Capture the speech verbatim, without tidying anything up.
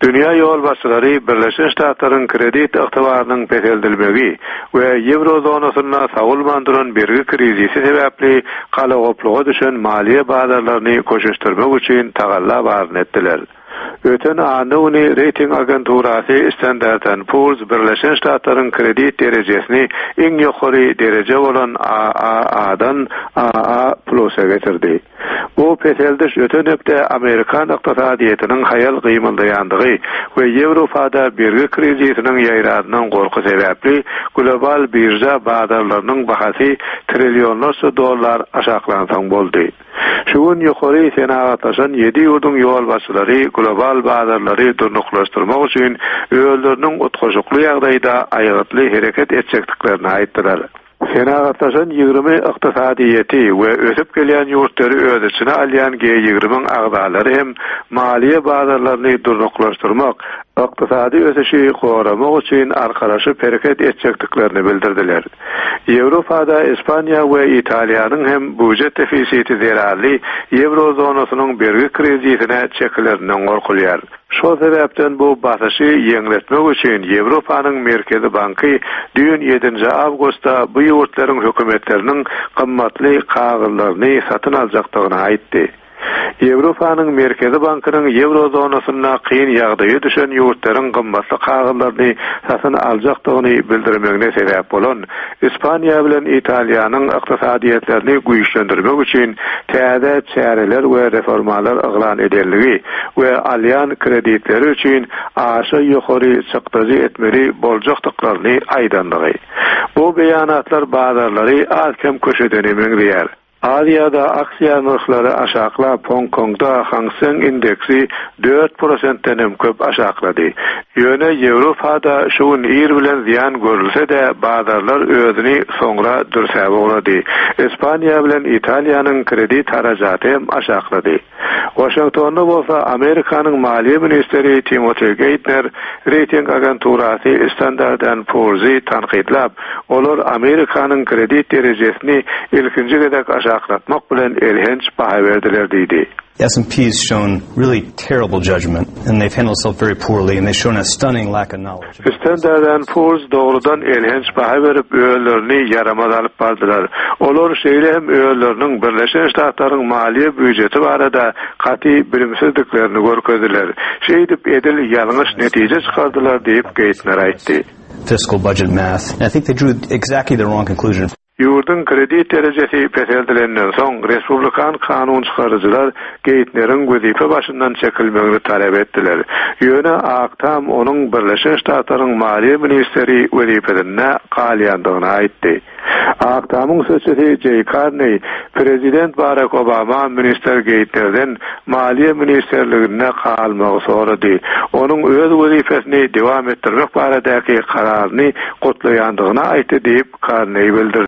Dünya yol başçylary Birleşen Ştatlaryň kredit ygtybarlynyň peşeldilmegi we Eurozonasynda sagulmandyran bergi krizisi sebäpli galagopluga düşen maliýe bazarlaryny köşeşdirmek üçin tagalla baryn etdiler. Öten anda uni rating agenturasy Standard and Poor's Birleşen Ştatlaryň kredit derejesini iň ýokary derece bolan A A A'dan A A Plus'a getirdi. Bu peşeldiş öten öpde Amerikan ykdysadyýetynyň hayal gymyldaýandygy we Ýewropada bergi krizisiniň ýaýradynyň gorky sebäpli global birja bazarlarynyň bahasy trilyonlarça dollar aşaklansang boldy. Şugun ýokary senagatlaşan ýedi ýurduň ýol başçylary global bazarlary durnuklaşdyrmak üçin öýleriniň utgaşykly ýagdaýda aýatly hereket etjekdiklerini aýtdylar. Senagatlaşan ýygrimi ykdysadyýeti we ösüp gelýän ýurtları öz içine alýan G ýygrimiň agdalary hem maliýe bazarlaryny durnuklaşdyrmak, ykdysady ösüşi goramak üçin arkalaşyp hereket etjekdiklerini bildirdiler. Ýewropada Ispaniýa we Italiýanyň hem budjet defisiti zerarly Eurozonasynın bergi krizisine çekilerinden gorkulýar. Şol sebäpden bu basyşy ýeňletmek üçin Ýewropanyň Merkezi Banky düýün ýedinji awgustda bu ýurtlaryň hökümetleriniň gymmatly kagyllaryny satyn aljakdygyny aýtdy. Ýewropanyň Merkezi Bankynyň Eurozonasynda kyn ýagdaýa düşen ýurtlaryň gymmatly kagyllaryny satyn aljakdygyny bildirmegine sebäp bolan Ispaniýa bilen Italiýanyň ykdysadyýetlerini güýçlendirmek üçin täze çäreler we reformalar yglan edenligi we alýan kreditleri üçin aşa ýokary çykdyjy etmeli boljakdyklaryny aýdandygy. Bu beýanatlar bazarlary alkem köşeden emeňdiýär. Aziýada aksiýa narxlary aşaklap Hong Kongda Hang Seng indeksi dört prosentden hem köp aşaklady. Ýöne Ýewropada şuň ýer bilen ziýan görülse-de bazarlar özüni soňra dürsäp bolady. Ispaniýa bilen Italiýanyň kredit harajaty hem aşaklady. Washingtonda bolsa Amerikanyň maliýe ministeri Timothy Geithner rating agenturasy Standard and Poor'sy tanqidlap, olar Amerikanyň kredit derejesini ilkinji gedek aşaklatmak bilen elhenç baha berdiler diýdi. S and P's shown really terrible judgment, and they've handled themselves very poorly, and they've shown a stunning lack of knowledge. Standard and Poor's doğrudan elhenç baha berip öýlerini yaramaz alyp bardylar. Olar şeýle hem öýleriniň Birleşen Ştatlaryň maliýe büdjeti barada gaty bilimsizliklerini görkezdiler. Şeýdip edil ýalňyş netije çykardylar diýip Geithner aýtdy. Fiscal budget math. And I think they drew exactly the wrong conclusion. Ýurdun kredit derejesi peşeldilenden soň Respublikan kanun çykarjylar Geithner'iň gözipe başyndan çekilmegini talep etdiler. Ýöne aktam onuň Birleşen Ştatlaryň maliýe ministeri wezipesine galýandygyny aýtdy. Aktamyň söhbeti Jay Carney, Prezident Barack Obama minister Geithner'den maliýe ministerligine galmagy sorady. Onuň öz wezipesini dowam etdirmek baradaky kararyny gotlaýandygyny aýtdy diýip Carney bildirdi.